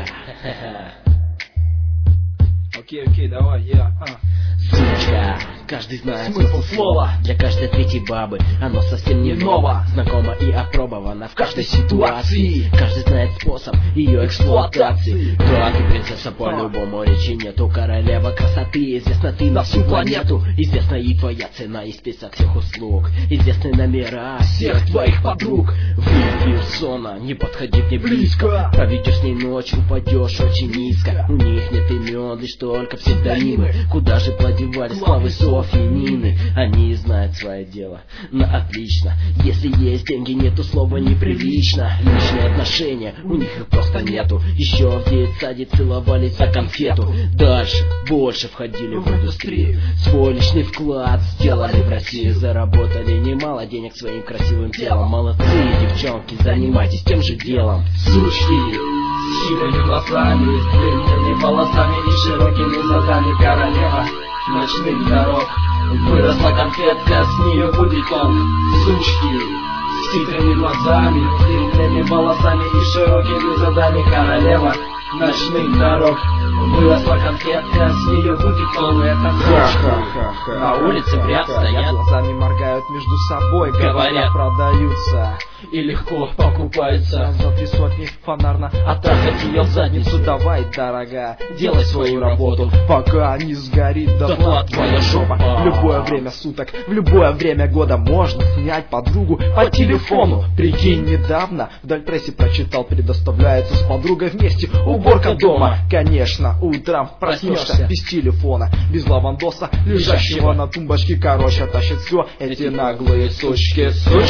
Окей, давай, Сучка, каждый знает смысл слова. Для каждой третьей бабы оно совсем не ново. Знакомо и опробовано в каждой ситуации. Каждый знает способ ее эксплуатации. Да, ты принцесса по-любому, речи нету. Королева красоты, известна ты на всю планету. Известна и твоя цена, и список всех услуг. Известны номера всех твоих подруг. Выйди в зона, не подходи к ней близко. Проведешь с ней ночь, упадешь очень низко. У них нет имен, лишь только псевдонимы. Куда же подевались славы Софьи и Нины? Они знают свое дело на отлично. Если есть деньги, нету слова неприлично. Личные отношения, у них их просто нету. Еще в детсаде целовались за конфету. Дальше, больше входили в индустрию. Свой личный вклад сделали в Россию. Заработали немало денег своим красивым телом. Молодцы, девчонки, занимайтесь тем же делом. Сучки с хитрыми глазами, с длинными волосами и широкими задами. Королева ночных дорог, выросла конфетка, с нее будет толк. Сучки с хитрыми глазами, с длинными волосами и широкими задами. Королева ночных дорог, выросла конфетка, с нее будет толк. Это сучки на улице в ряд стоят, глазами моргают между собой, говорят, продаются и легко покупаются. За 3 сотни фонарно Оттрахать ее в задницу. давай, дорогая, Делай свою работу, пока не сгорит дотла твоя жопа. В любое время суток, в любое время года можно снять подругу по телефону. Прикинь, недавно в Дальпрессе прочитал, предоставляется с подругой вместе уборка дома. Конечно, утром проснешься без телефона, без лавандоса, лежащего на тумбочке. Короче, тащат все эти наглые сучки.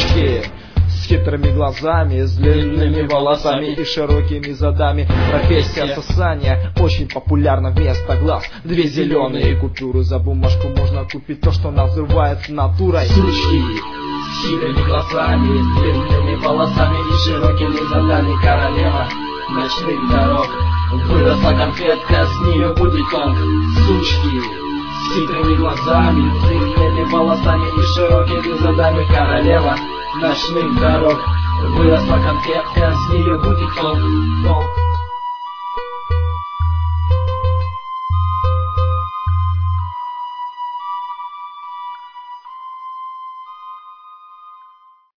С хитрыми глазами, с длинными волосами и широкими задами. Профессия сосания очень популярна вместо глаз. 2 зеленые купюры, за бумажку можно купить то, что называется натурой. Сучки с хитрыми глазами, с длинными волосами и широкими задами. Королева ночных дорог, выросла конфетка, с нее будет толк. Сучки с хитрыми глазами, с длинными волосами и широкими задами. Королева ночных дорог, выросла конфетка, с нее будет толк.